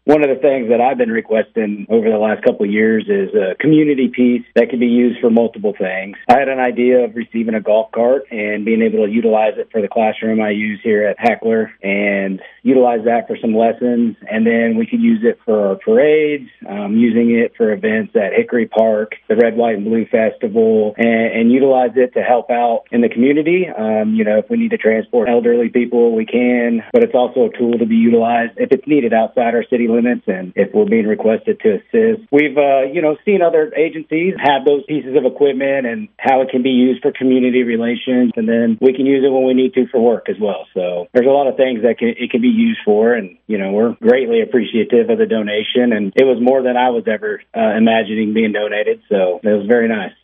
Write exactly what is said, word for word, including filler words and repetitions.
one of the things that I've been requesting over the last couple of years is a community piece that can be used for multiple things. I had an idea of receiving a golf cart and being able to utilize it for the classroom I use here at Heckler and utilize that for some lessons. And then we could use it for our parades, um, using it for events at Hickory Park, the Red, White, and Blue Festival, and, and utilize it to help out in the community. Um, you know, if we need to transport elderly people, we can, but it's also a tool to be utilized if it's needed outside our city limits and if we're being requested to assist. We've, uh, you know, seen other agencies have those pieces of equipment and how it can be used for community relations, and then we can use it when we need to for work as well. So there's a lot of things that can, it can be used for, and, you know, we're greatly appreciative of the donation, and it was more than I was ever uh, imagining being donated, so it was very nice.